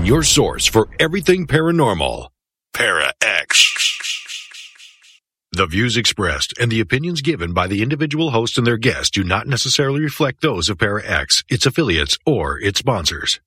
your source for everything paranormal. Para X. The views expressed and the opinions given by the individual host and their guests do not necessarily reflect those of Para X, its affiliates, or its sponsors.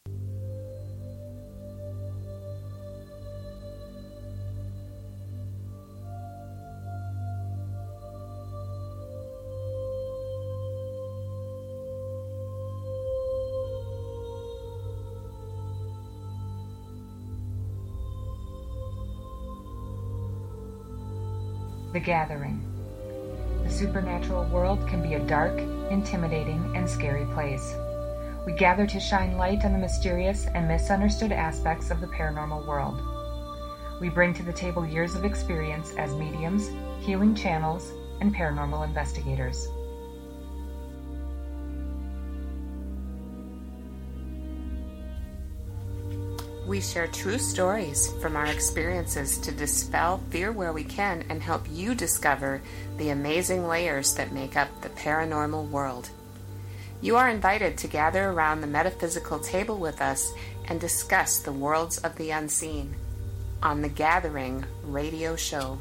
The Gathering. The supernatural world can be a dark, intimidating, and scary place. We gather to shine light on the mysterious and misunderstood aspects of the paranormal world. We bring to the table years of experience as mediums, healing channels, and paranormal investigators. We share true stories from our experiences to dispel fear where we can and help you discover the amazing layers that make up the paranormal world. You are invited to gather around the metaphysical table with us and discuss the worlds of the unseen on The Gathering radio show.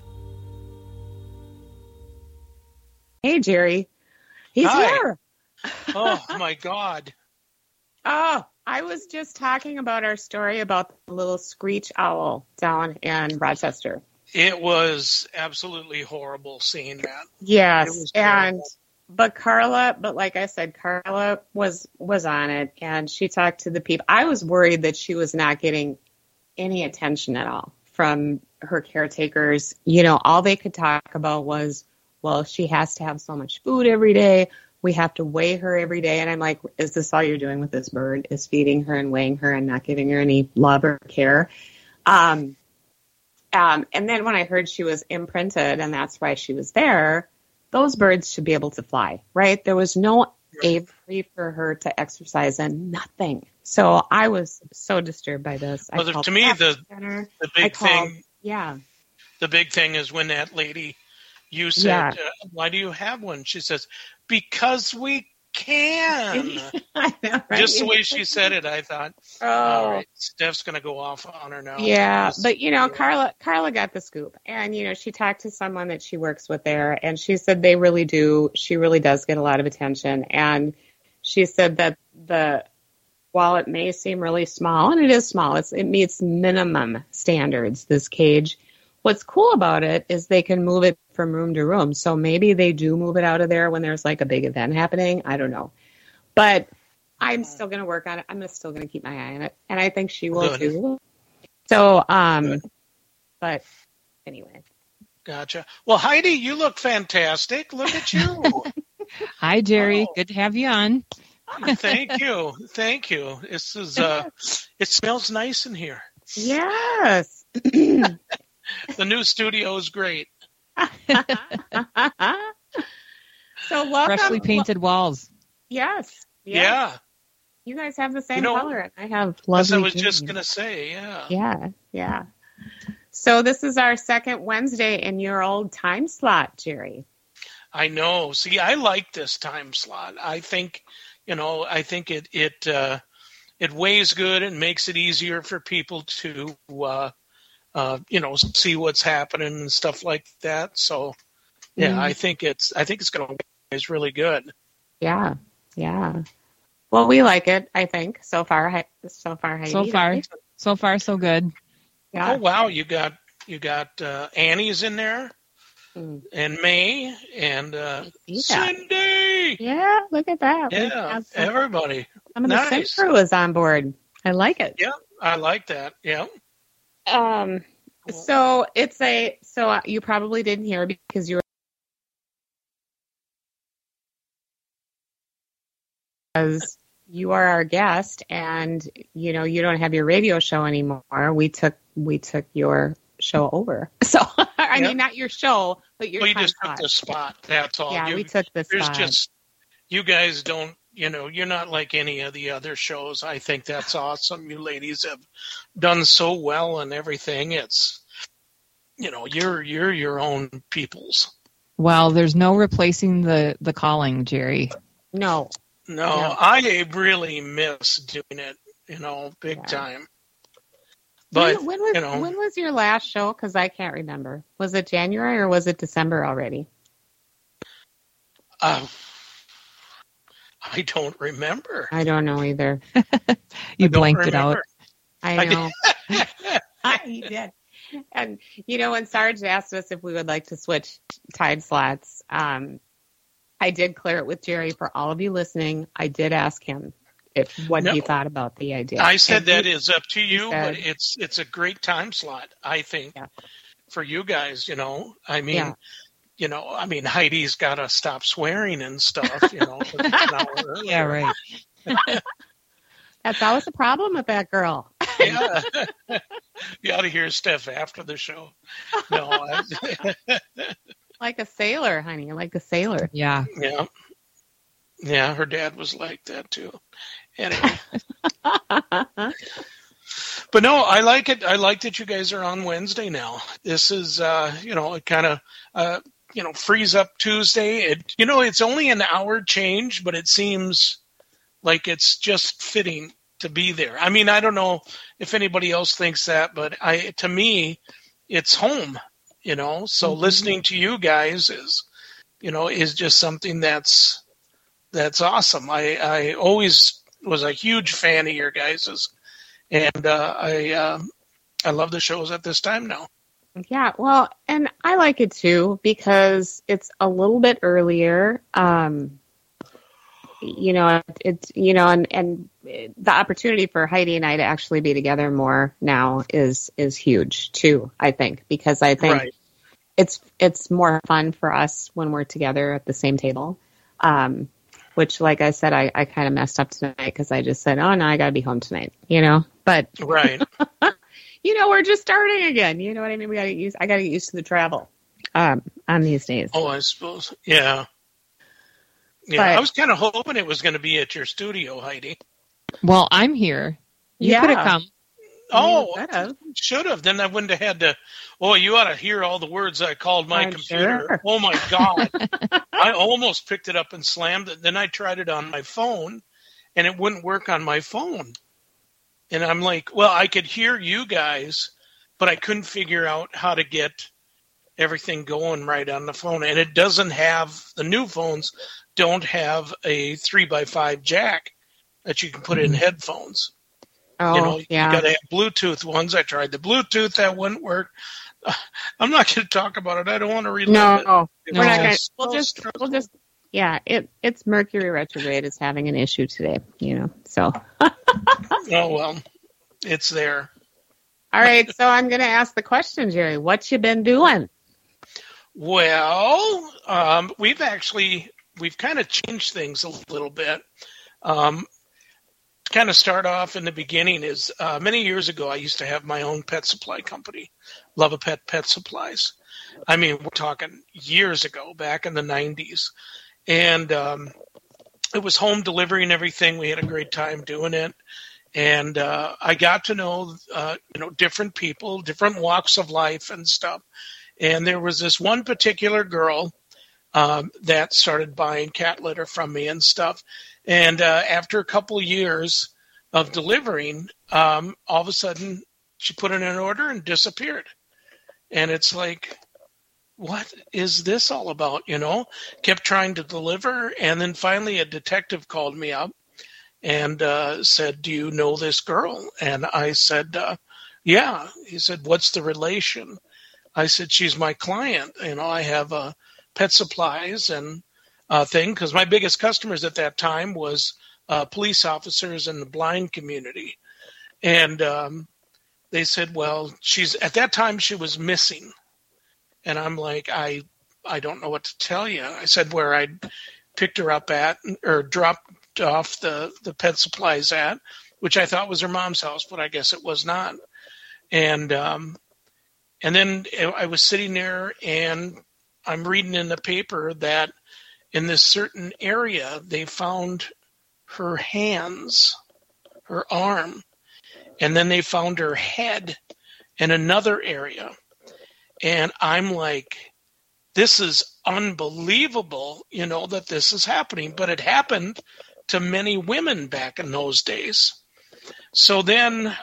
Hey, Jerry. He's Hi. here. Oh, my God. Oh, I was just talking about our story about the little screech owl down in Rochester. It was absolutely horrible seeing that. Yes, It was and terrible. but like I said, Carla was on it, and she talked to the people. I was worried that she was not getting any attention at all from her caretakers. You know, all they could talk about was, well, she has to have so much food every day. We have to weigh her every day. And I'm like, is this all you're doing with this bird, is feeding her and weighing her and not giving her any love or care? And then when I heard she was imprinted and that's why she was there, those birds should be able to fly, right? There was no aviary for her to exercise in, nothing. So I was so disturbed by this. Well, to me, the big thing, yeah, the big thing is when that lady, you said, why do you have one? She says, because we can. I know, right? Just the way she said it, I thought, all right, Steph's going to go off on her now. Yeah, but, you know, Carla got the scoop. And, you know, she talked to someone that she works with there, and she said she really does get a lot of attention. And she said that while it may seem really small, and it is small, it meets minimum standards, this cage. What's cool about it is they can move it from room to room. So maybe they do move it out of there when there's like a big event happening. I don't know. But I'm still going to work on it. I'm still going to keep my eye on it. And I think she will too. So, but anyway. Gotcha. Well, Heidi, you look fantastic. Look at you. Hi, Jerry. Good to have you on. Thank you. Thank you. This is, it smells nice in here. Yes. The new studio is great. So welcome. Freshly painted walls. Yes. Yeah. You guys have the same color. And I have lovely. As I was just going to say, yeah. Yeah. So this is our second Wednesday in your old time slot, Jerry. I know. See, I like this time slot. I think, it weighs good and makes it easier for people to, see what's happening and stuff like that. So, yeah, I think it's going to weigh really good. Yeah. Yeah. Well, we like it, I think, so far. Heidi. So far, so good. Yeah. Oh, wow. You got Annie's in there and May and Cindy. Yeah, look at that. Yeah, everybody. Some of the Sim crew is on board. I like it. Yeah, I like that. Yeah. So you probably didn't hear because you were because you are our guest and you don't have your radio show anymore. We took your show over. So I mean, not your show, but your you time just slot. took the spot. That's all. Yeah, we took the spot. You guys don't. You're not like any of the other shows. I think that's awesome. You ladies have done so well and everything. It's, you're your own peoples. Well, there's no replacing the calling, Jerry. No, I really miss doing it. big time. But when was your last show? Because I can't remember. Was it January or was it December already? I don't remember. I don't know either. You blanked it out. I know. You did. And, when Sarge asked us if we would like to switch time slots, I did clear it with Jerry. For all of you listening, I did ask him what he thought about the idea. I said that is up to you, but it's a great time slot, I think, for you guys, Heidi's got to stop swearing and stuff, Yeah, right. That's always the problem with that girl. Yeah. You ought to hear stuff after the show. No, like a sailor, honey, like a sailor. Yeah. Yeah. Yeah, her dad was like that too. Anyway. But no, I like it. I like that you guys are on Wednesday now. This is, it kind of, frees up Tuesday. It's only an hour change, but it seems like it's just fitting to be there. I mean, I don't know if anybody else thinks that, but to me, it's home, so listening to you guys is just something that's awesome. I always was a huge fan of your guys's, and I love the shows at this time now. Yeah, well, and I like it too because it's a little bit earlier. And the opportunity for Heidi and I to actually be together more now is huge too, I think, because I think it's more fun for us when we're together at the same table. Which, like I said, I kind of messed up tonight because I just said, oh, no, I got to be home tonight, But, right. We're just starting again. You know what I mean? I got to get used to the travel on these days. Oh, I suppose. Yeah. Yeah, but I was kind of hoping it was going to be at your studio, Heidi. Well, I'm here. You could have come. Oh, should have. Then I wouldn't have had to. Oh, you ought to hear all the words I called my computer. Sure. Oh, my God. I almost picked it up and slammed it. Then I tried it on my phone, and it wouldn't work on my phone. And I'm like, well, I could hear you guys, but I couldn't figure out how to get everything going right on the phone. And it doesn't have, the new phones don't have a 3x5 jack that you can put in headphones. Oh, you got to have Bluetooth ones. I tried the Bluetooth. That wouldn't work. I'm not going to talk about it. I don't want to relive it. No, we're not going to. We'll just, it's Mercury retrograde is having an issue today, so. Oh, well, it's there. All right, so I'm going to ask the question, Jerry. What you been doing? Well, we've kind of changed things a little bit. Kind of start off in the beginning is many years ago I used to have my own pet supply company, Love a Pet Supplies. I mean, we're talking years ago, back in the 90s. And it was home delivery and everything. We had a great time doing it. And I got to know, different people, different walks of life and stuff. And there was this one particular girl that started buying cat litter from me and stuff. And after a couple of years of delivering, all of a sudden she put in an order and disappeared. And it's like, what is this all about? Kept trying to deliver. And then finally a detective called me up and said, do you know this girl? And I said, yeah. He said, what's the relation? I said, she's my client. I have pet supplies and thing, because my biggest customers at that time was police officers in the blind community. And they said, well, at that time she was missing. And I'm like, I don't know what to tell you. I said where I picked her up at, or dropped off the pet supplies at, which I thought was her mom's house, but I guess it was not. And then I was sitting there and I'm reading in the paper that in this certain area, they found her hands, her arm, and then they found her head in another area. And I'm like, this is unbelievable, that this is happening. But it happened to many women back in those days. So then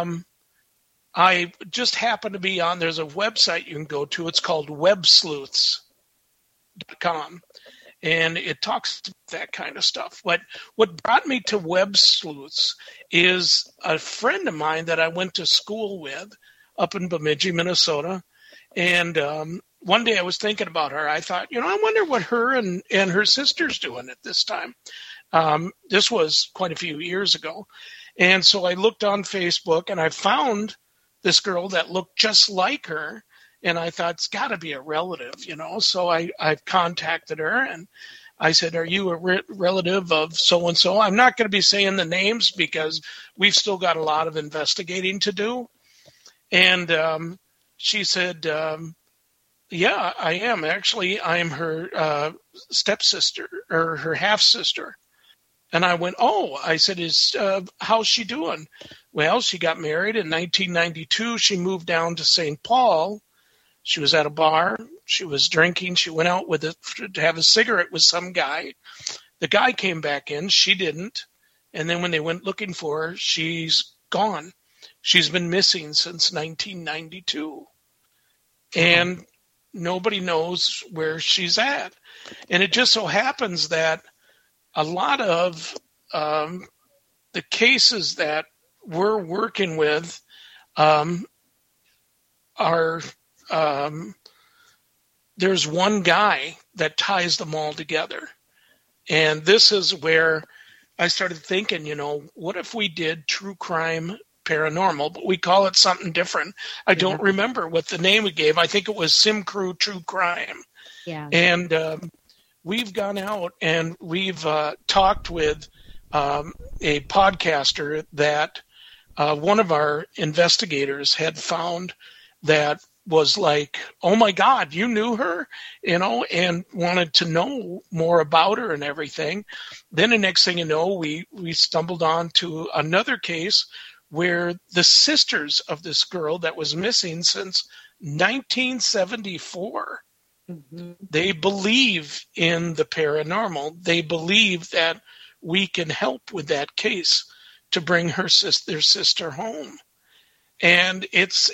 I just happened to be on, there's a website you can go to. It's called websleuths.com. And it talks about that kind of stuff. What brought me to Web Sleuths is a friend of mine that I went to school with up in Bemidji, Minnesota. And one day I was thinking about her. I thought, I wonder what her and her sister's doing at this time. This was quite a few years ago. And so I looked on Facebook and I found this girl that looked just like her. And I thought, it's got to be a relative, So I contacted her and I said, are you a relative of so-and-so? I'm not going to be saying the names because we've still got a lot of investigating to do. And she said, yeah, I am. Actually, I'm her stepsister or her half-sister. And I went, I said, how's she doing? Well, she got married in 1992. She moved down to St. Paul. She was at a bar. She was drinking. She went out to have a cigarette with some guy. The guy came back in. She didn't. And then when they went looking for her, she's gone. She's been missing since 1992. And nobody knows where she's at. And it just so happens that a lot of the cases that we're working with are... there's one guy that ties them all together. And this is where I started thinking, what if we did true crime paranormal, but we call it something different. I don't remember what the name we gave. I think it was Sim Crew True Crime. Yeah. And we've gone out and we've talked with a podcaster that one of our investigators had found that was like, oh my God, you knew her, and wanted to know more about her and everything. Then the next thing you know, we stumbled on to another case where the sisters of this girl that was missing since 1974, they believe in the paranormal. They believe that we can help with that case to bring their sister home. And it's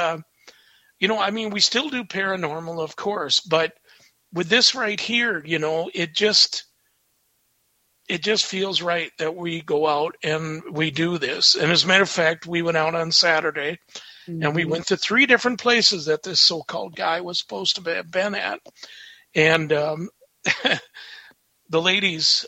we still do paranormal, of course, but with this right here, it just feels right that we go out and we do this. And as a matter of fact, we went out on Saturday and we went to 3 different places that this so-called guy was supposed to have been at. And the ladies,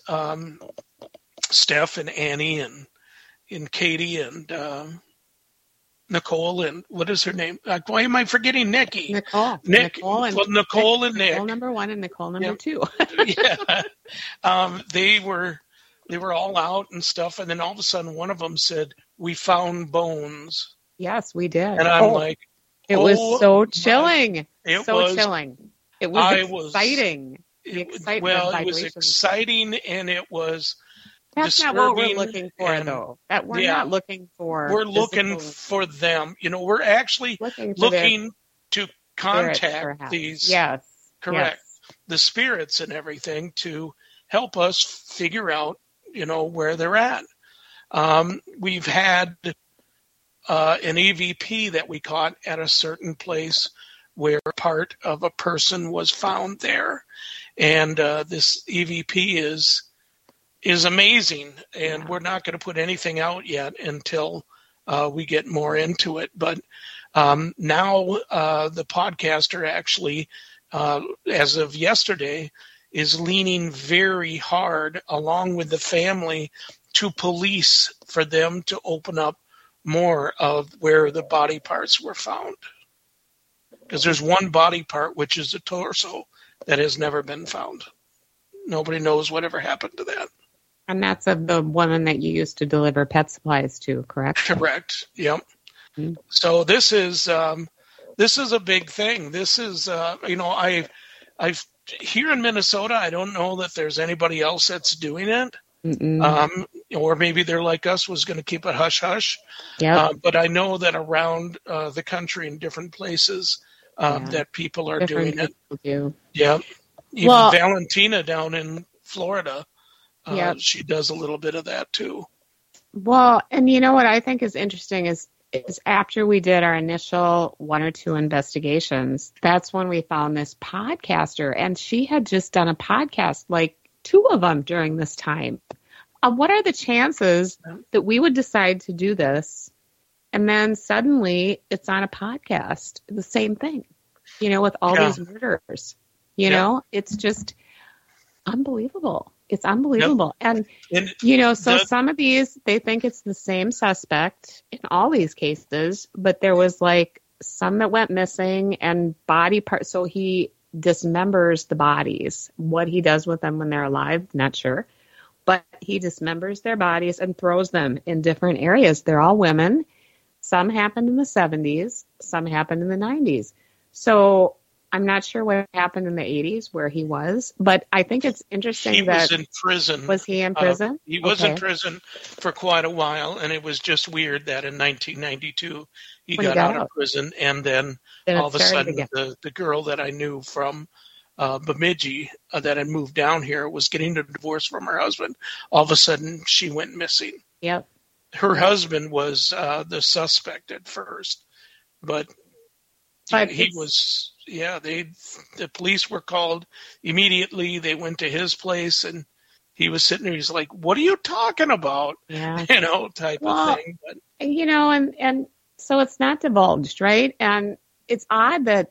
Steph and Annie and Katie and Nicole and what is her name? Why am I forgetting Nikki? Nicole. Nicole and Nick. Nicole number 1 and Nicole number 2. Yeah. They were all out and stuff, and then all of a sudden one of them said, "We found bones." Yes, we did. And I'm like, it was so chilling. It was chilling. It was exciting. It was exciting, and it was. That's not what we're looking for, though. That we're not looking for. We're looking for them. We're actually looking to contact these. Yes. Correct. Yes. The spirits and everything to help us figure out, where they're at. We've had an EVP that we caught at a certain place where part of a person was found there. And this EVP is amazing, and we're not going to put anything out yet until we get more into it. But now the podcaster actually, as of yesterday, is leaning very hard, along with the family, to police for them to open up more of where the body parts were found. Because there's one body part, which is the torso, that has never been found. Nobody knows whatever happened to that. And that's of the woman that you used to deliver pet supplies to, correct? Correct. Yep. Mm-hmm. So this is a big thing. This is I've here in Minnesota, I don't know that there's anybody else that's doing it. Or maybe they're like us, was going to keep it hush hush. Yeah. But I know that around the country in different places that people are doing it. Yeah. Even Valentina down in Florida. She does a little bit of that too. Well, and you know what I think is interesting is after we did our initial 1 or 2 investigations, that's when we found this podcaster, and she had just done a podcast, like 2 of them during this time. What are the chances that we would decide to do this, and then suddenly it's on a podcast, the same thing, with all these murders, it's just unbelievable. It's unbelievable. Yep. And so some of these, they think it's the same suspect in all these cases, but there was like some that went missing and body parts. So he dismembers the bodies. What he does with them when they're alive, not sure. But he dismembers their bodies and throws them in different areas. They're all women. Some happened in the 70s. Some happened in the 90s. So I'm not sure what happened in the 80s where he was, but I think it's interesting he was in prison. Was he in prison? He was in prison for quite a while, and it was just weird that in 1992 he got out of prison, and then all of a sudden the girl that I knew from Bemidji that had moved down here was getting a divorce from her husband. All of a sudden she went missing. Yep. Her husband was the suspect at first, but he was... Yeah, the police were called immediately. They went to his place, and he was sitting there. He's like, "What are you talking about?" Yeah. Type of thing. But and so it's not divulged, right? And it's odd that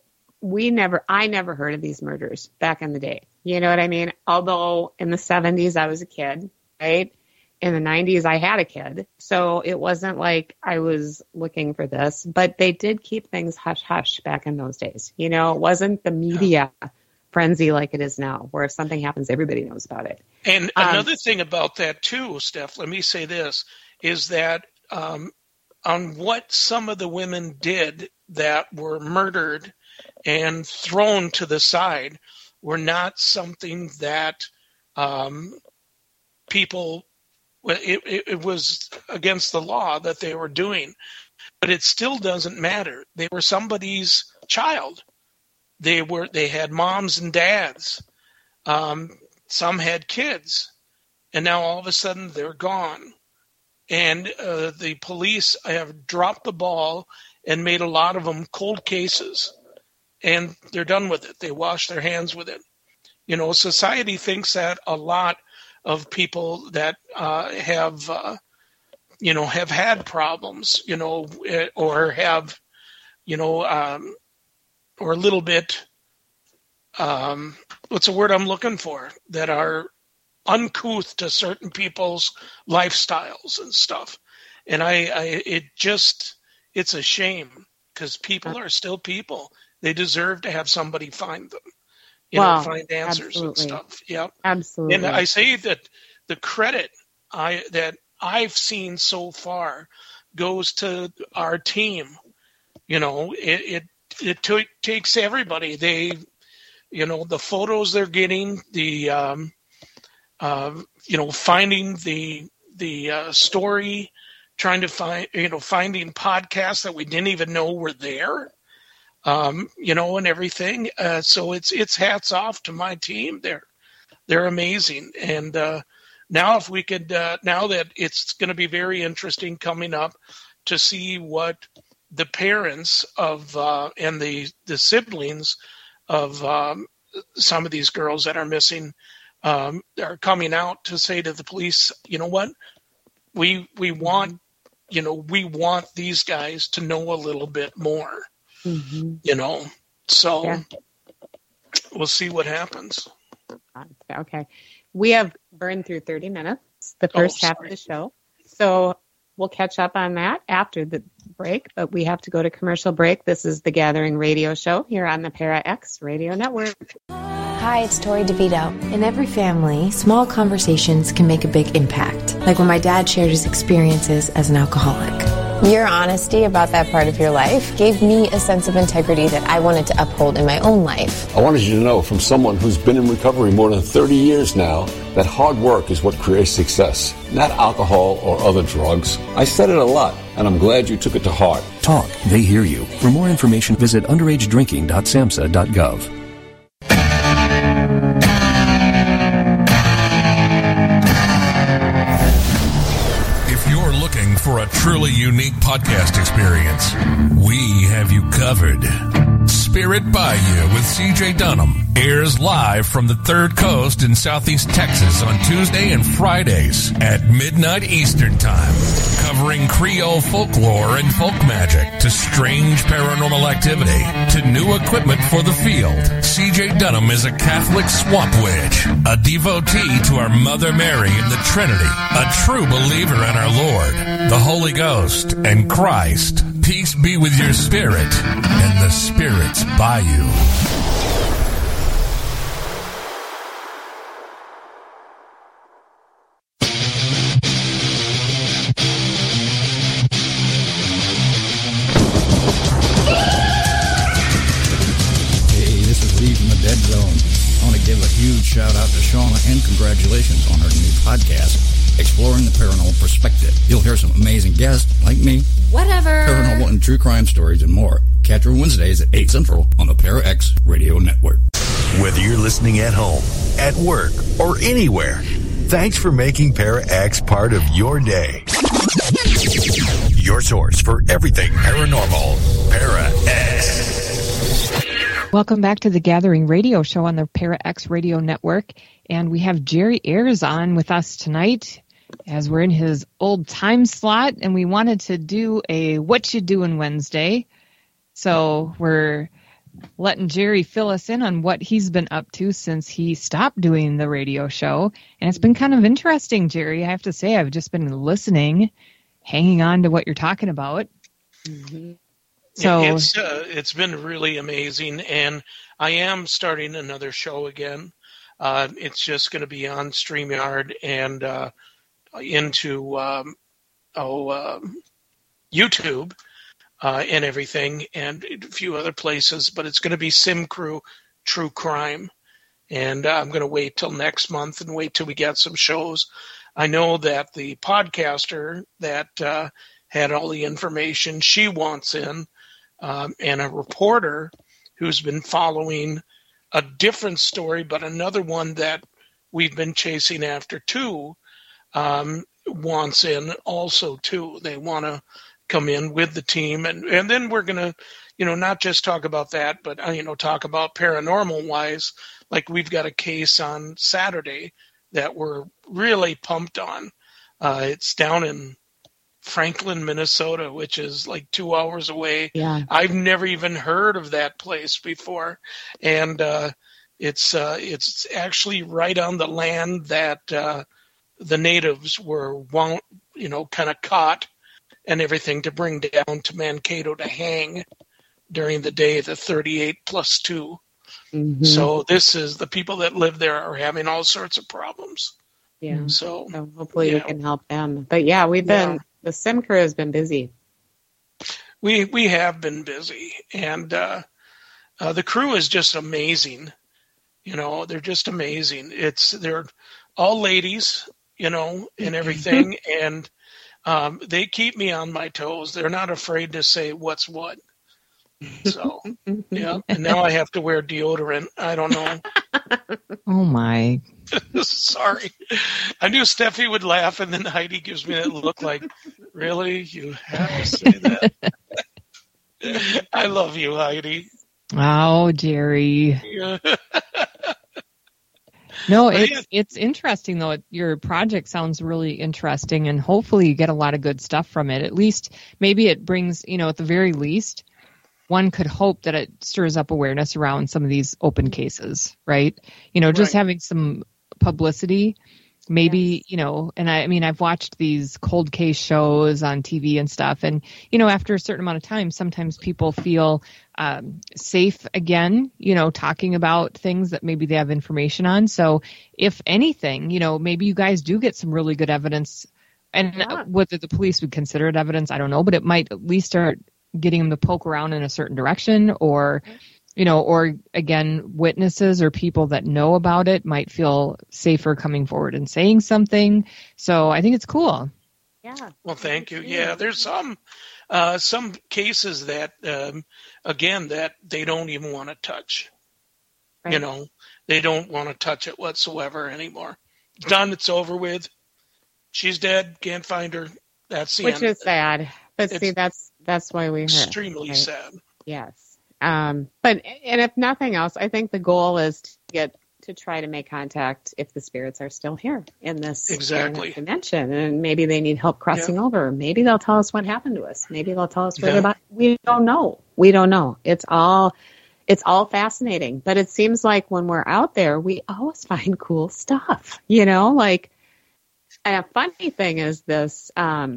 I never heard of these murders back in the day. You know what I mean? Although in the 70s I was a kid, right? In the 90s, I had a kid, so it wasn't like I was looking for this, but they did keep things hush-hush back in those days. It wasn't the media frenzy like it is now, where if something happens, everybody knows about it. And another thing about that, too, Steph, let me say this, is that on what some of the women did that were murdered and thrown to the side were not something that people... It was against the law that they were doing, but it still doesn't matter. They were somebody's child. They had moms and dads. Some had kids, and now all of a sudden they're gone. And the police have dropped the ball and made a lot of them cold cases, and they're done with it. They wash their hands with it. Society thinks that a lot of people that have had problems, or have, or a little bit, what's the word I'm looking for, that are uncouth to certain people's lifestyles and stuff. And it's a shame, because people are still people. They deserve to have somebody find them. Find answers and stuff. Yep. Absolutely. And I say that the credit that I've seen so far goes to our team. It takes everybody. They, the photos they're getting, the, finding the story, trying to find, finding podcasts that we didn't even know were there. And everything. So it's hats off to my team. They're amazing. And now if we could, now that it's going to be very interesting coming up to see what the parents of and the siblings of some of these girls that are missing are coming out to say to the police, you know what, we want these guys to know a little bit more. Mm-hmm. So we'll see what happens. Okay. We have burned through 30 minutes, the first half of the show. So we'll catch up on that after the break, but we have to go to commercial break. This is the Gathering Radio Show here on the Para X Radio Network. Hi, it's Tori DeVito. In every family, small conversations can make a big impact, like when my dad shared his experiences as an alcoholic. Your honesty about that part of your life gave me a sense of integrity that I wanted to uphold in my own life. I wanted you to know from someone who's been in recovery more than 30 years now that hard work is what creates success, not alcohol or other drugs. I said it a lot, and I'm glad you took it to heart. Talk. They hear you. For more information, visit underagedrinking.samhsa.gov. truly unique podcast experience, we have you covered. Spirit Bayou with CJ Dunham airs live from the Third Coast in Southeast Texas on Tuesday and Fridays at midnight Eastern Time, covering Creole folklore and folk magic to strange paranormal activity to new equipment for the field. CJ Dunham is a Catholic swamp witch, a devotee to our Mother Mary and the Trinity, a true believer in our Lord, the Holy Ghost, and Christ. Peace be with your spirit and the spirits by you. Dead Zone. I want to give a huge shout out to Shauna and congratulations on her new podcast, Exploring the Paranormal Perspective. You'll hear some amazing guests like me, paranormal and true crime stories, and more. Catch her Wednesdays at 8 Central on the Para X Radio Network. Whether you're listening at home, at work, or anywhere, thanks for making Para X part of your day. Your source for everything paranormal. Para X. Welcome back to the Gathering Radio Show on the Para X Radio Network. And we have Jerry Ayers on with us tonight as we're in his old time slot. And we wanted to do a What You Doing Wednesday. So we're letting Jerry fill us in on what he's been up to since he stopped doing the radio show. And it's been kind of interesting, Jerry. I have to say, I've just been listening, hanging on to what you're talking about. Mm-hmm. So it's been really amazing, and I am starting another show again. It's just going to be on StreamYard and into YouTube and everything, and a few other places. But it's going to be Sim Crew True Crime, and I'm going to wait till next month and wait till we get some shows. I know that the podcaster that had all the information, she wants in. And a reporter who's been following a different story, but another one that we've been chasing after too, wants in also too. They want to come in with the team, and then we're going to, not just talk about that, but talk about paranormal wise. Like we've got a case on Saturday that we're really pumped on. It's down in Franklin, Minnesota, which is like 2 hours away. Yeah. I've never even heard of that place before. And it's actually right on the land that the natives were, kind of caught and everything to bring down to Mankato to hang during the day, the 38+2. Mm-hmm. So this is the people that live there are having all sorts of problems. Yeah. So hopefully we can help them. But yeah, the Sim Crew has been busy. We have been busy, and the crew is just amazing. They're just amazing. They're all ladies, and everything, and they keep me on my toes. They're not afraid to say what's what. So, yeah. And now I have to wear deodorant. I don't know. Oh, my. Sorry. I knew Steffi would laugh, and then Heidi gives me that look like, really? You have to say that? I love you, Heidi. Oh, Jerry. Yeah. No, it's interesting, though. Your project sounds really interesting, and hopefully you get a lot of good stuff from it. At least maybe it brings, at the very least, one could hope that it stirs up awareness around some of these open cases, right? Just having some publicity, maybe, and I've watched these cold case shows on TV and stuff. And, after a certain amount of time, sometimes people feel safe again, talking about things that maybe they have information on. So if anything, maybe you guys do get some really good evidence, and whether the police would consider it evidence, I don't know, but it might at least start getting them to poke around in a certain direction, or again, witnesses or people that know about it might feel safer coming forward and saying something. So I think it's cool. Yeah. Well, thank you. Yeah, there's some cases that, again, that they don't even want to touch. Right. They don't want to touch it whatsoever anymore. It's done. It's over with. She's dead. Can't find her. That's the which end is of it. sad. But see, that's why we heard. Extremely right? sad. Yes. And if nothing else, I think the goal is to try to make contact if the spirits are still here in this dimension, and maybe they need help crossing over. Maybe they'll tell us what happened to us. Maybe they'll tell us where they're. We don't know. We don't know. It's all fascinating. But it seems like when we're out there, we always find cool stuff. You know, like, and a funny thing is this.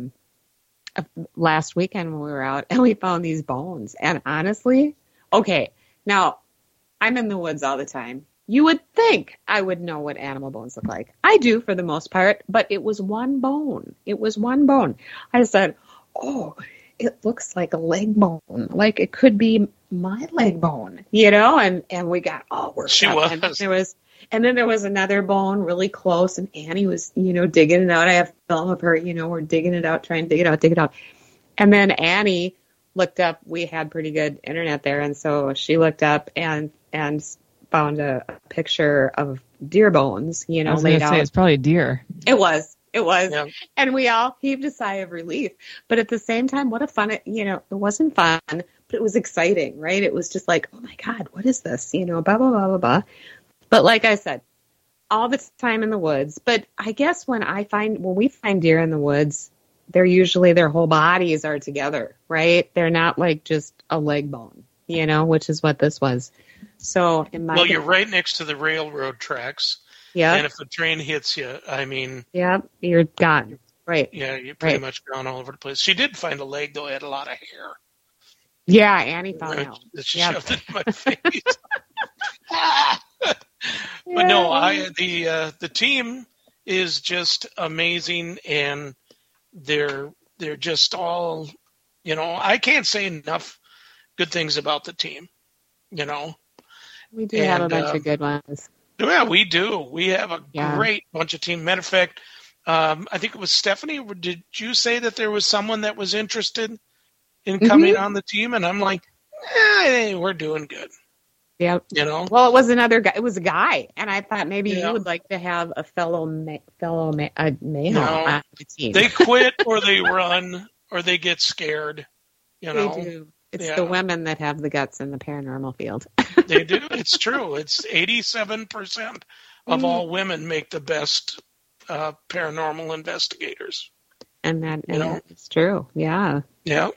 Last weekend when we were out and we found these bones, and honestly, okay, now I'm in the woods all the time. You would think I would know what animal bones look like. I do for the most part, but it was one bone. It was one bone. I said, oh, it looks like a leg bone. Like it could be my leg bone, you know? And we got all worked up. And then there was another bone really close, and Annie was, digging it out. I have film of her, we're digging it out, trying to dig it out. And then Annie looked up. We had pretty good internet there, and so she looked up and found a picture of deer bones, I was laid gonna out. say it's probably a deer. It was. Yeah. And we all heaved a sigh of relief. But at the same time, what a fun, it wasn't fun, but it was exciting, right? It was just like, oh my God, what is this? Blah, blah, blah, blah, blah. But like I said, all the time in the woods. But I guess when we find deer in the woods, their whole bodies are together, right? They're not like just a leg bone, which is what this was. So you're right next to the railroad tracks. Yeah. And if the train hits you, yeah, you're gone. Right. Yeah, you're pretty much gone all over the place. She did find a leg, though. It had a lot of hair. Yeah, Annie found out. She shoved it in my face. But no, the team is just amazing, and they're just all, I can't say enough good things about the team, We do have a bunch of good ones. Yeah, we do. We have a great bunch of team. Matter of fact, I think it was Stephanie. Did you say that there was someone that was interested in coming on the team? And I'm like, we're doing good. Yeah. Well, it was another guy. It was a guy, and I thought maybe you would like to have a fellow male on the team. They quit, or they run, or they get scared. They do. It's the women that have the guts in the paranormal field. They do. It's true. It's 87% of all women make the best paranormal investigators. And that is true. Yeah. Yeah.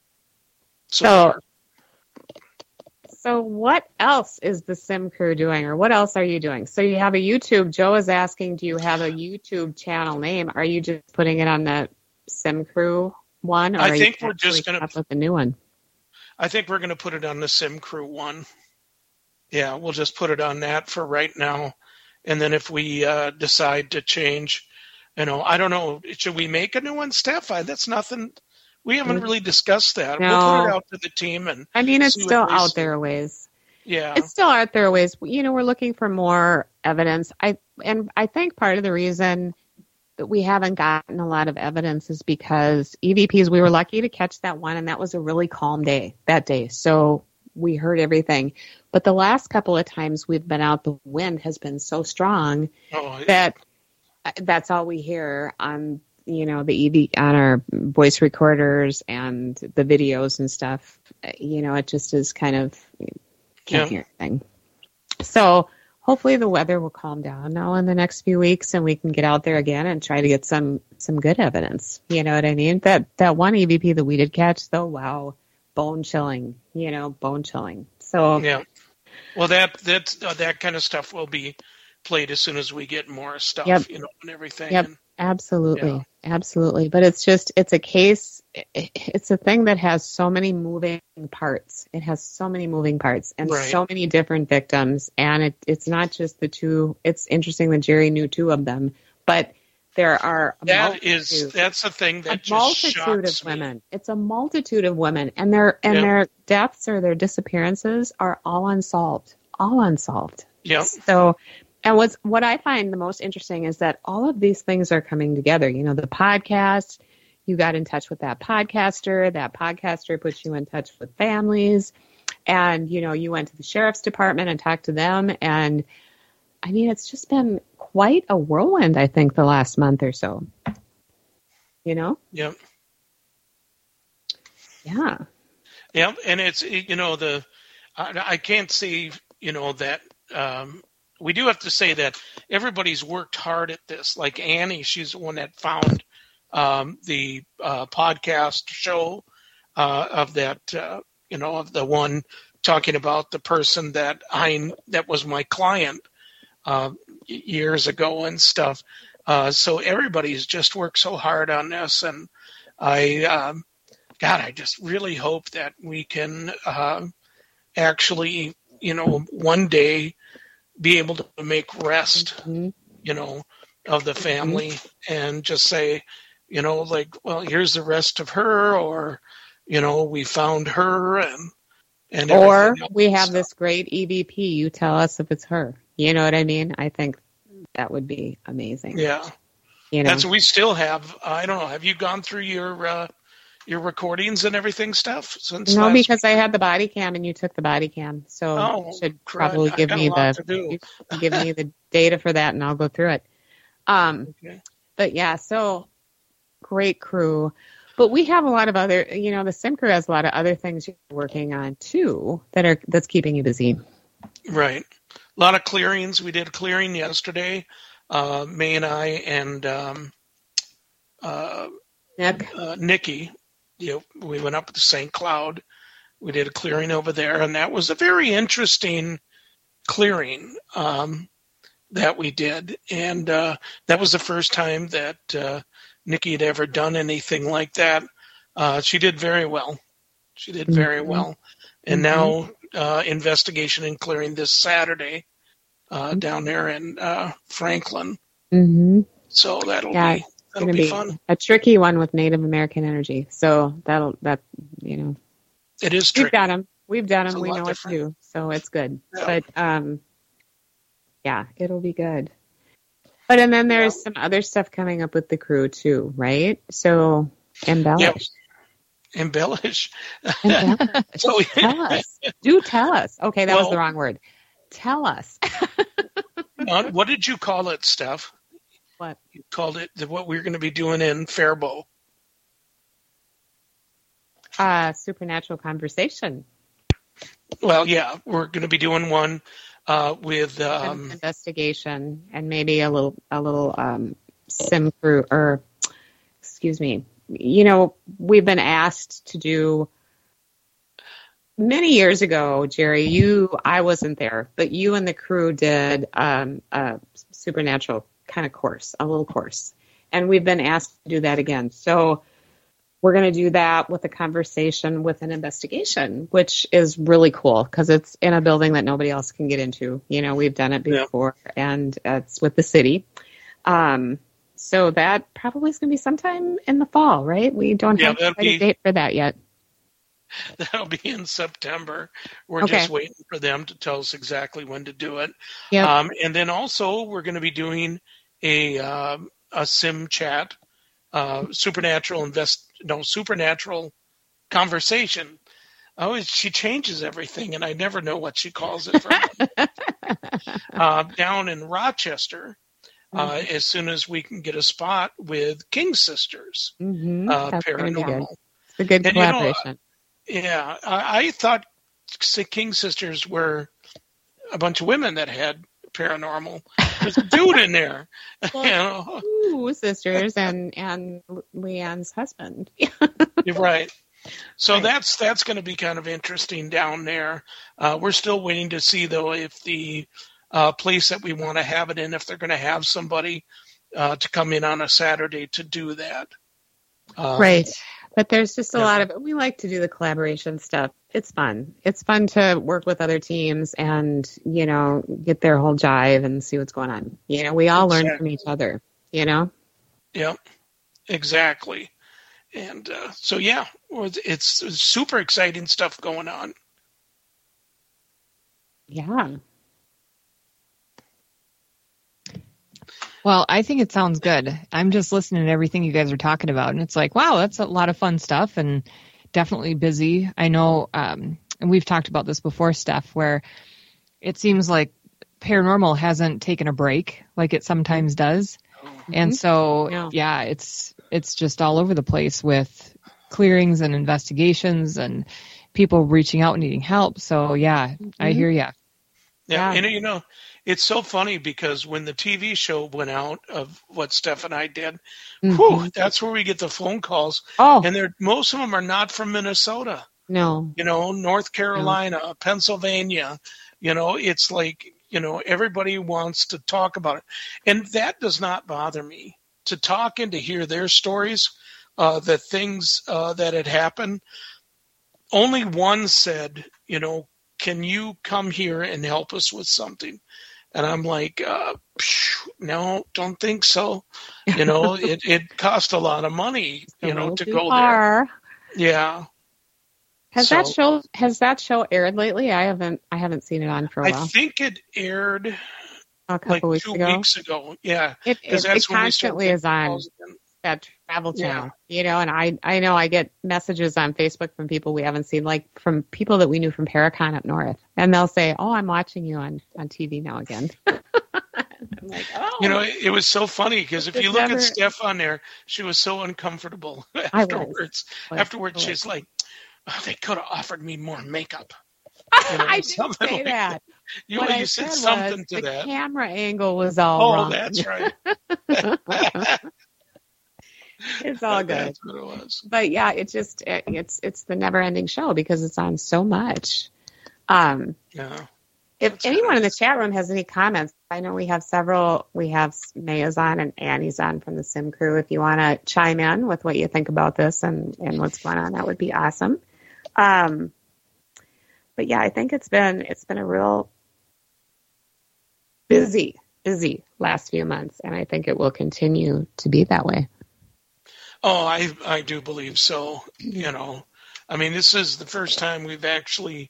So what else is the Sim Crew doing, or what else are you doing? So you have a YouTube. Joe is asking, do you have a YouTube channel name? Are you just putting it on the Sim Crew one? Or I think we're just going to up with a new one. I think we're going to put it on the Sim Crew one. Yeah, we'll just put it on that for right now. And then if we decide to change, I don't know, should we make a new one, Steph? That's nothing. We haven't really discussed that. No. We'll put it out to the team. And it's still out there a ways. Yeah. It's still out there a ways. We're looking for more evidence. I think part of the reason that we haven't gotten a lot of evidence is because EVPs, we were lucky to catch that one, and that was a really calm day that day. So we heard everything. But the last couple of times we've been out, the wind has been so strong that that's all we hear on, the EV, on our voice recorders and the videos and stuff. It just is kind of, can't hear anything. So hopefully the weather will calm down now in the next few weeks, and we can get out there again and try to get some good evidence. You know what I mean? That one EVP that we did catch, though, wow, bone chilling. Bone chilling. So yeah, well, that kind of stuff will be played as soon as we get more stuff, and everything. Yep, absolutely, absolutely. But it's a case. It's a thing that has so many moving parts. It has so many moving parts and so many different victims. And it's not just the two. It's interesting that Jerry knew two of them, but there are that's the thing that just shocks me. Women. It's a multitude of women, and their deaths or their disappearances are all unsolved. All unsolved. Yeah. So. And what I find the most interesting is that all of these things are coming together. The podcast, you got in touch with that podcaster puts you in touch with families, and, you went to the sheriff's department and talked to them. And it's just been quite a whirlwind, I think, the last month or so. you know? Yep. Yeah. Yep. And it's, I can't say, that we do have to say that everybody's worked hard at this. Like Annie, she's the one that found the podcast show of that, of the one talking about the person that was my client years ago and stuff. So everybody's just worked so hard on this, and I just really hope that we can actually, one day be able to make rest, of the family and just say, well, here's the rest of her, or, we found her and or we have this great EVP. You tell us if it's her. You know what I mean? I think that would be amazing. Yeah. That's what we still have. I don't know. Have you gone through your recordings and everything stuff since? No, because I had the body cam and you took the body cam. So you should probably give me the data for that and I'll go through it. Okay. But yeah, so great crew. But we have a lot of other, the Sim crew has a lot of other things you're working on too that's keeping you busy. Right. A lot of clearings. We did a clearing yesterday. May and I and Nikki, we went up to St. Cloud. We did a clearing over there, and that was a very interesting clearing that we did. And that was the first time that Nikki had ever done anything like that. She did very well. And now investigation and clearing this Saturday down there in Franklin. Mm-hmm. So that'll be fun. A tricky one with Native American energy. So it is tricky. We've done them. We know what to do. So it's good. Yeah. But it'll be good. But and then there's some other stuff coming up with the crew too, right? So embellish. Yep. Embellish. So, tell us. Do tell us. Okay, that was the wrong word. Tell us. What did you call it, Steph? What? You called it what we're going to be doing in Faribault. Supernatural conversation. Well, yeah, we're going to be doing one with an investigation and maybe a little sim crew, or excuse me. We've been asked to do many years ago, Jerry. I wasn't there, but you and the crew did a supernatural kind of course, a little course, and we've been asked to do that again. So we're going to do that with a conversation with an investigation, which is really cool because it's in a building that nobody else can get into. We've done it before, and it's with the city. So that probably is going to be sometime in the fall, right? We don't have a date for that yet. That'll be in September. We're just waiting for them to tell us exactly when to do it. Yep. And then also we're going to be doing a sim chat, supernatural conversation. She changes everything, and I never know what she calls it. Down in Rochester. As soon as we can get a spot with King Sisters, Paranormal. It's a good collaboration. I thought King Sisters were a bunch of women that had paranormal. There's a dude in there. Two sisters and Leanne's husband. You're right. So that's going to be kind of interesting down there. We're still waiting to see, though, if the place that we want to have it in, if they're going to have somebody to come in on a Saturday to do that. Right. But there's just a lot of it. We like to do the collaboration stuff. It's fun. It's fun to work with other teams and, get their whole jive and see what's going on. We all learn from each other, Yep, exactly. And it's super exciting stuff going on. Yeah. Well, I think it sounds good. I'm just listening to everything you guys are talking about, and it's like, wow, that's a lot of fun stuff and definitely busy. I know, and we've talked about this before, Steph, where it seems like paranormal hasn't taken a break like it sometimes does. Mm-hmm. And so, it's it's just all over the place with clearings and investigations and people reaching out and needing help. So yeah, I hear ya. Yeah, and it's so funny because when the TV show went out of what Steph and I did, that's where we get the phone calls. Oh, and most of them are not from Minnesota. No, North Carolina, Pennsylvania. It's like everybody wants to talk about it, and that does not bother me to talk and to hear their stories, the things that had happened. Only one said, can you come here and help us with something? And I'm like, no, don't think so. It cost a lot of money, to go there. Yeah. Has that show aired lately? I haven't seen it on for a while. I think it aired a couple like 2 weeks ago. Yeah. It constantly is on that Travel Channel, and I know I get messages on Facebook from people we haven't seen, like from people that we knew from Paracon up north, and they'll say, "Oh, I'm watching you on TV now again." I'm like, oh. It was so funny because if you look at Steph on there, she was so uncomfortable afterwards. Afterwards, she's like, oh, they could have offered me more makeup. I didn't say that. You said something to that. The camera angle was all wrong. Oh, that's right. It's all good. That's what it was. But yeah, it's the never-ending show because it's on so much. If anyone in the chat room has any comments, I know we have several. We have Maya's on and Annie's on from the Sim Crew. If you want to chime in with what you think about this and what's going on, that would be awesome. But yeah, I think it's been a real busy last few months, and I think it will continue to be that way. Oh, I do believe so. This is the first time we've actually,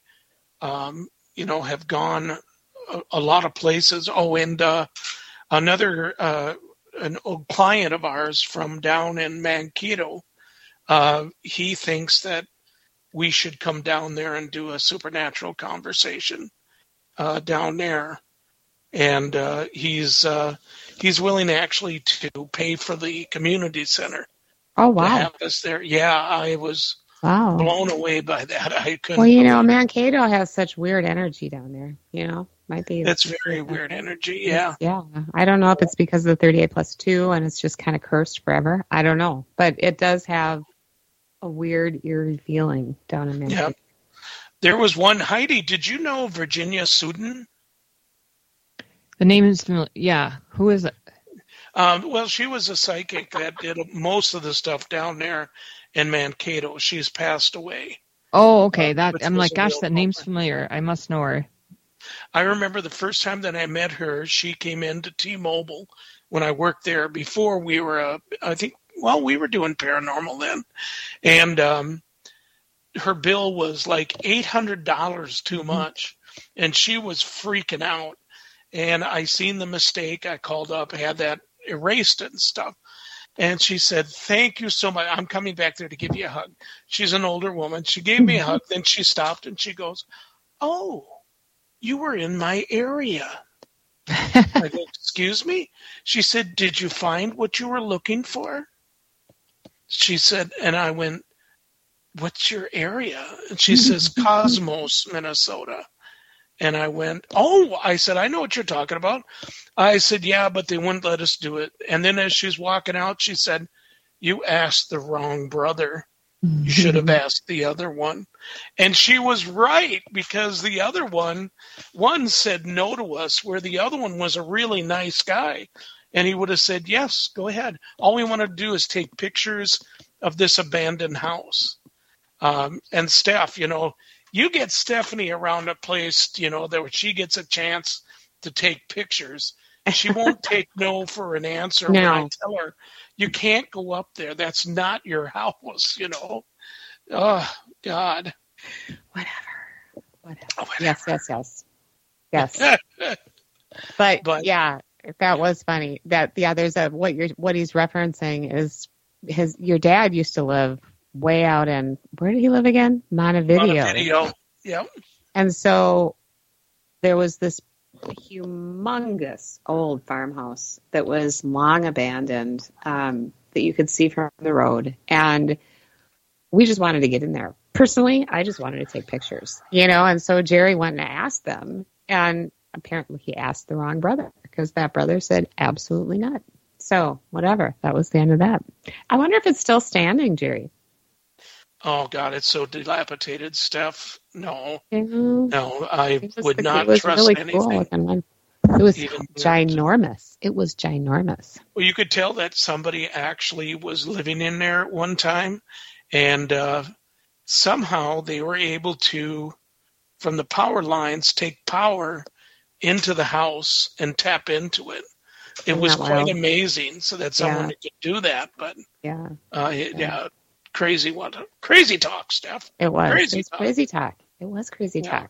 have gone a lot of places. Oh, and another an old client of ours from down in Mankato, he thinks that we should come down there and do a supernatural conversation down there, and he's willing actually to pay for the community center. Oh, wow. To have us there. Yeah, I was blown away by that. I couldn't. Well, Mankato has such weird energy down there. Might be. That's very weird energy, yeah. Yeah. I don't know if it's because of the 38+2 and it's just kind of cursed forever. I don't know. But it does have a weird, eerie feeling down in Mankato. Yeah. There was one, Heidi, did you know Virginia Suden? The name is familiar. Yeah. Who is it? Well, she was a psychic that did most of the stuff down there in Mankato. She's passed away. Oh, okay. I'm like, gosh, that name's familiar. I must know her. I remember the first time that I met her, she came into T-Mobile when I worked there before we were, we were doing paranormal then. And her bill was like $800 too much. And she was freaking out. And I seen the mistake. I called up, had that erased and stuff. And she said, thank you so much. I'm coming back there to give you a hug. She's an older woman. She gave me a hug. Then she stopped and she goes, oh, you were in my area. I go, excuse me? She said, did you find what you were looking for? She said, and I went, what's your area? And she says, Cosmos, Minnesota. And I went, I said, I know what you're talking about. I said, yeah, but they wouldn't let us do it. And then as she's walking out, she said, you asked the wrong brother. You should have asked the other one. And she was right, because the other one said no to us, where the other one was a really nice guy. And he would have said, yes, go ahead. All we want to do is take pictures of this abandoned house. And Steph, you get Stephanie around a place, that she gets a chance to take pictures. She won't take no for an answer when I tell her, you can't go up there. That's not your house, Oh, God. Whatever. Yes. But yeah, that was funny. There's what he's referencing is your dad used to live way out in, where did he live again? Montevideo. Yep. And so there was this humongous old farmhouse that was long abandoned. that you could see from the road. And we just wanted to get in there. Personally, I just wanted to take pictures, and so Jerry went and asked them, and apparently he asked the wrong brother because that brother said absolutely not. So whatever, that was the end of that. I wonder if it's still standing, Jerry. Oh God, it's so dilapidated, Steph. No, Mm-hmm. no, I would not was trust really anything. Cool. It was ginormous. It was ginormous. Well, you could tell that somebody actually was living in there at one time, and somehow they were able to, from the power lines, take power into the house and tap into it. It was quite amazing, so that someone could do that. But crazy one, crazy talk, Steph. It was crazy talk. It was crazy talk.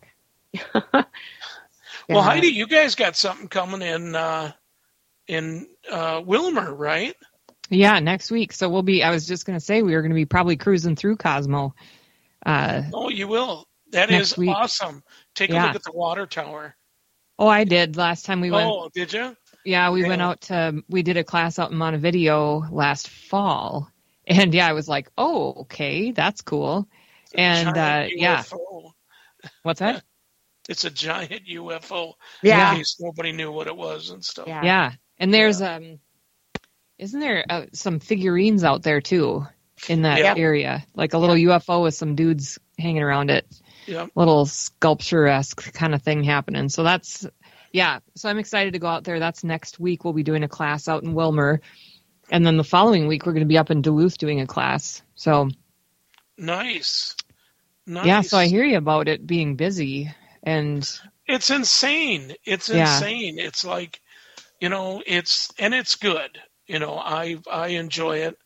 Well, Heidi, you guys got something coming in Wilmer, right? Yeah, next week. So we'll be. I was just going to say we were going to be probably cruising through Cosmo. Oh, you will. That is week. Awesome. Take a look at the water tower. Oh, I did last time we went. Oh, did you? Yeah, we went out to. We did a class out in Montevideo last fall, and I was like, oh, okay, that's cool. And what's that? It's a giant UFO. Yeah. In case nobody knew what it was and stuff. Yeah. And there's isn't there some figurines out there too in that area? Like a little UFO with some dudes hanging around it. Yeah. Little sculpture-esque kind of thing happening. So that's so I'm excited to go out there. That's next week. We'll be doing a class out in Wilmer. And then the following week we're going to be up in Duluth doing a class. So Nice. Yeah, so I hear you about it being busy. And it's insane. It's insane. It's like, it's good. I enjoy it.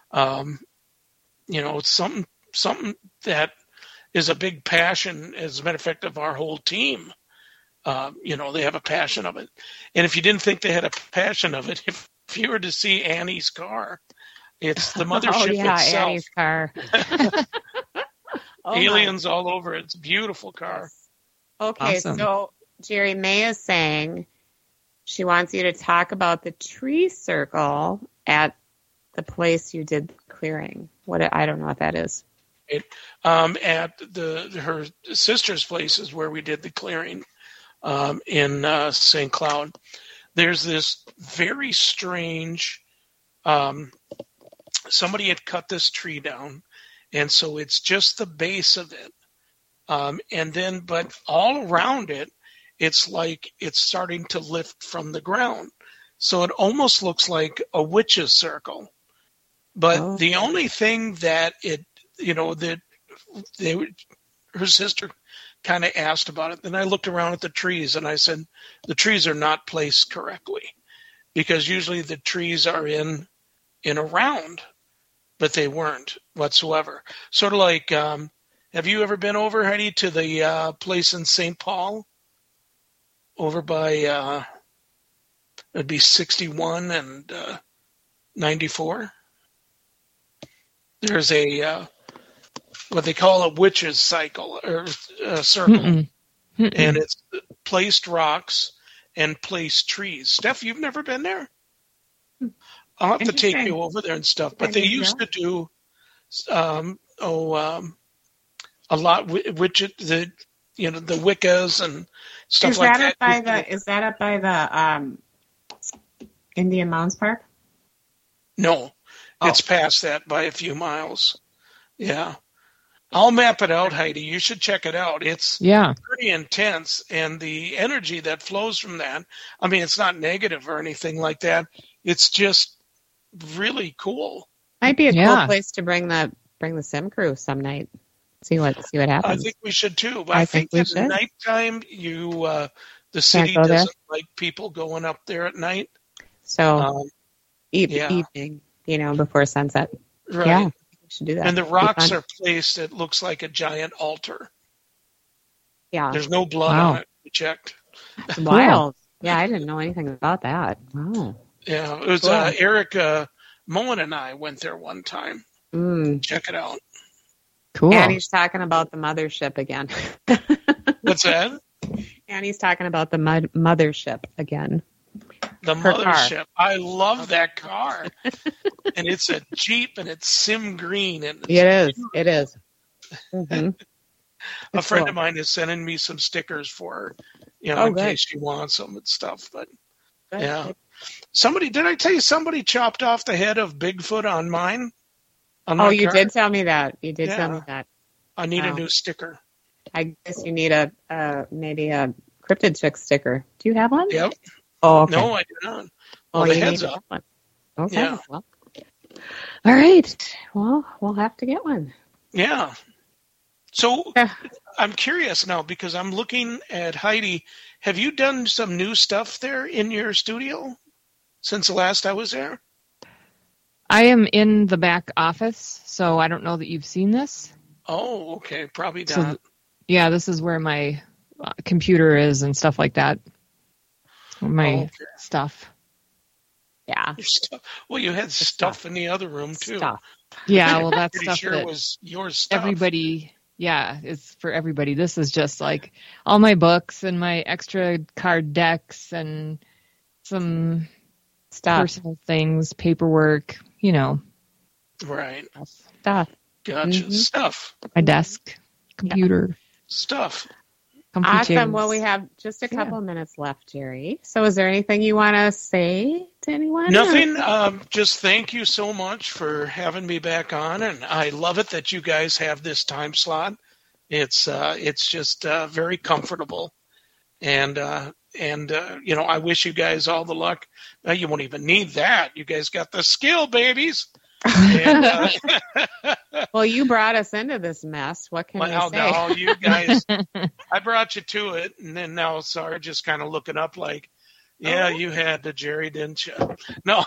It's something that is a big passion, as a matter of fact, of our whole team. They have a passion of it. And if you didn't think they had a passion of it, if you were to see Annie's car, it's the mothership itself. Annie's car. Aliens all over it. It's a beautiful car. Okay, awesome. So Jerry, May is saying she wants you to talk about the tree circle at the place you did the clearing. I don't know what that is. At her sister's place is where we did the clearing in St. Cloud. There's this very strange. Somebody had cut this tree down, and so it's just the base of it. But all around it, it's like it's starting to lift from the ground. So it almost looks like a witch's circle. But the only thing that her sister kind of asked about it. Then I looked around at the trees and I said, the trees are not placed correctly, because usually the trees are in a round, but they weren't whatsoever. Sort of like, have you ever been over, Heidi, to the place in St. Paul? Over by, it'd be 61 and 94. There's a, what they call a witch's cycle, or circle. And it's placed rocks and placed trees. Steph, you've never been there? I'll have to take you over there and stuff. But they used to do, a lot which the Wiccas and stuff like that. Is that up by the Indian Mounds Park? No, it's past that by a few miles. Yeah, I'll map it out, Heidi. You should check it out. It's pretty intense, and the energy that flows from that. I mean, it's not negative or anything like that. It's just really cool. Might be a cool place to bring the sim crew some night. See what happens. I think we should too. But I think at nighttime, the city doesn't like people going up there at night. So evening, before sunset. Right. Yeah, we should do that. And the rocks are placed. It looks like a giant altar. Yeah. There's no blood on it. We checked. It's wild. Yeah, I didn't know anything about that. Wow. Yeah, it was Eric Moen and I went there one time. Check it out. Cool. Annie's talking about the mothership again. What's that? Annie's talking about the mothership again. The Her car. mothership. I love that car. And it's a Jeep, and it's sim green. And It is. Mm-hmm. A friend of mine is sending me some stickers for her, in case she wants them and stuff. But yeah, did I tell you somebody chopped off the head of Bigfoot on mine? On you car? did tell me that. You did tell me that. I need a new sticker. I guess you need maybe a Cryptid Chick sticker. Do you have one? Yep. Oh, okay. No, I do not. Well, the head's up. One. Okay. Yeah. Well, all right. Well, we'll have to get one. Yeah. So I'm curious now because I'm looking at Heidi. Have you done some new stuff there in your studio since the last I was there? I am in the back office, so I don't know that you've seen this. Oh, okay. Probably not. So, yeah, this is where my computer is and stuff like that. My stuff. Yeah. Your stuff. Well, you had stuff in the other room, too. Stuff. Yeah, well, that's pretty stuff sure that it was your stuff. everybody... Yeah, it's for everybody. This is just like all my books and my extra card decks and some personal things, paperwork, Right. Stuff. Gotcha. Mm-hmm. Stuff. My desk, computer. Stuff. Awesome. Well, we have just a couple minutes left, Jerry. So is there anything you want to say to anyone? Nothing. Just thank you so much for having me back on. And I love it that you guys have this time slot. It's just very comfortable. And I wish you guys all the luck. You won't even need that. You guys got the skill, babies. And, well, you brought us into this mess. What can I say? No, you guys, I brought you to it, and then now Sarge just kind of looking up like, you had the Jerry, didn't you? No.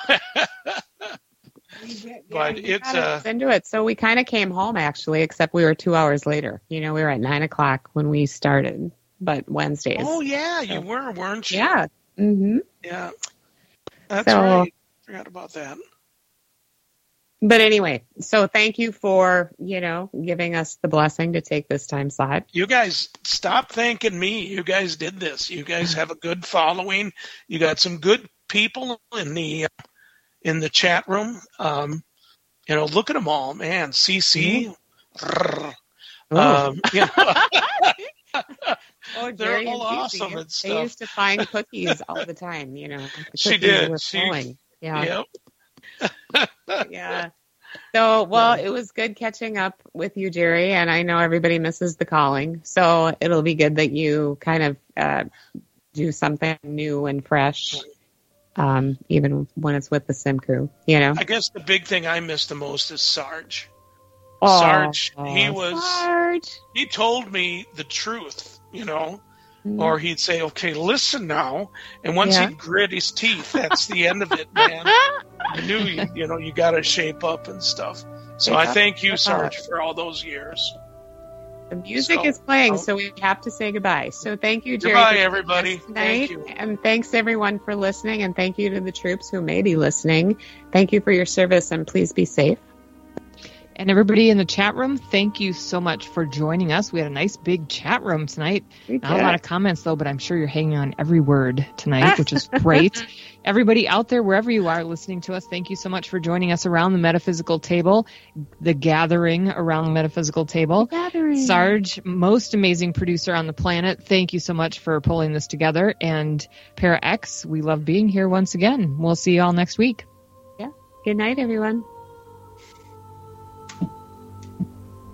But it's into it. So we kind of came home actually, except we were 2 hours later. We were at 9:00 when we started, but Wednesdays. Oh yeah, you were, weren't you? Yeah. Mm-hmm. Yeah. That's right. Forgot about that. But anyway, so thank you for, giving us the blessing to take this time slot. You guys, stop thanking me. You guys did this. You guys have a good following. You got some good people in the chat room. Look at them all, man. CC. They're all awesome and stuff. They used to find cookies all the time, She did. Yeah. Yep. Yeah. So, it was good catching up with you, Jerry, and I know everybody misses the calling. So it'll be good that you kind of do something new and fresh, even when it's with the Sim crew, I guess the big thing I miss the most is Sarge. Sarge, he told me the truth, or he'd say, okay, listen now. And once he'd grit his teeth, that's the end of it, man. I knew, you got to shape up and stuff. So I thank you, Sarge, for all those years. The music is playing, so we have to say goodbye. So thank you, Jerry. Goodbye, everybody. Thank you. And thanks, everyone, for listening. And thank you to the troops who may be listening. Thank you for your service, and please be safe. And everybody in the chat room, thank you so much for joining us. We had a nice big chat room tonight. Not a lot of comments, though, but I'm sure you're hanging on every word tonight, which is great. Everybody out there, wherever you are listening to us, thank you so much for joining us around the metaphysical table, the gathering around the metaphysical table. Sarge, most amazing producer on the planet, thank you so much for pulling this together. And Para X, we love being here once again. We'll see you all next week. Yeah. Good night, everyone.